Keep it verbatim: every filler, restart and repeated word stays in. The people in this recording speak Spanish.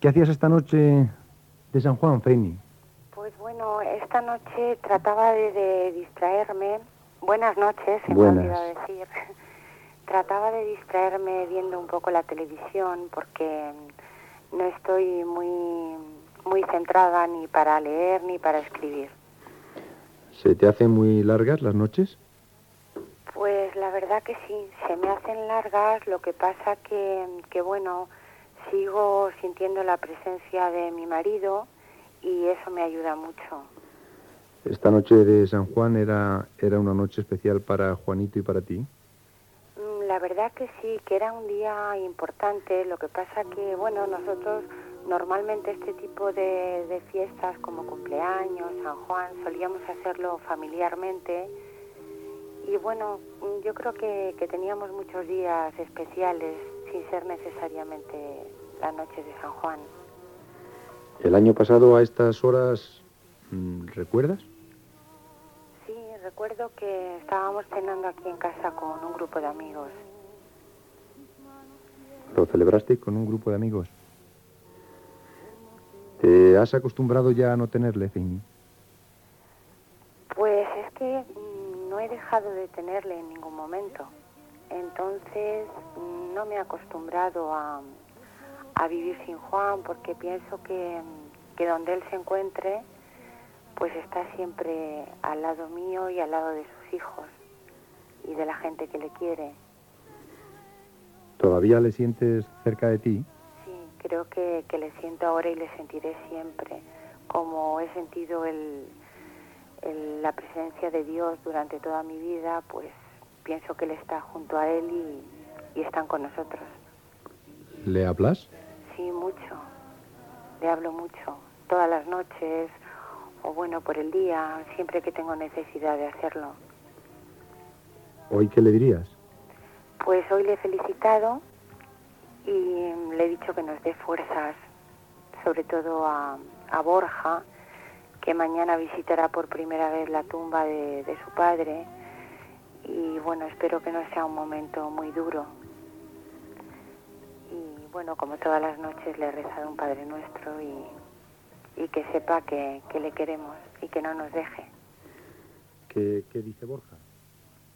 ¿Qué hacías esta noche de San Juan, Feini? Pues bueno, esta noche trataba de, de distraerme. Buenas noches, se Buenas. me ha olvidado decir. Trataba de distraerme viendo un poco la televisión porque no estoy muy, muy centrada ni para leer ni para escribir. ¿Se te hacen muy largas las noches? Pues la verdad que sí, se me hacen largas, lo que pasa que, que bueno, sigo sintiendo la presencia de mi marido y eso me ayuda mucho. Esta noche de San Juan era, era una noche especial para Juanito y para ti. La verdad que sí, que era un día importante, lo que pasa que, bueno, nosotros normalmente este tipo de, de fiestas como cumpleaños, San Juan, solíamos hacerlo familiarmente y bueno, yo creo que, que teníamos muchos días especiales sin ser necesariamente la noche de San Juan. El año pasado a estas horas, ¿recuerdas? Sí, recuerdo que estábamos cenando aquí en casa con un grupo de amigos. ¿Lo celebraste con un grupo de amigos? ¿Te has acostumbrado ya a no tenerle, Feini? Pues es que mmm, no he dejado de tenerle en ningún momento. Entonces mmm, no me he acostumbrado a, a vivir sin Juan porque pienso que, que donde él se encuentre, pues está siempre al lado mío y al lado de sus hijos y de la gente que le quiere. ¿Todavía le sientes cerca de ti? Sí, creo que, que le siento ahora y le sentiré siempre, como he sentido el, el, la presencia de Dios durante toda mi vida, pues pienso que Él está junto a Él y, y están con nosotros. ¿Le hablas? Sí, mucho. Le hablo mucho, todas las noches, o bueno, por el día, siempre que tengo necesidad de hacerlo. ¿Hoy qué le dirías? Pues hoy le he felicitado y le he dicho que nos dé fuerzas, sobre todo a, a Borja, que mañana visitará por primera vez la tumba de, de su padre y bueno, espero que no sea un momento muy duro. Y bueno, como todas las noches le he rezado un Padre Nuestro y, y que sepa que, que le queremos y que no nos deje. ¿Qué, qué dice Borja?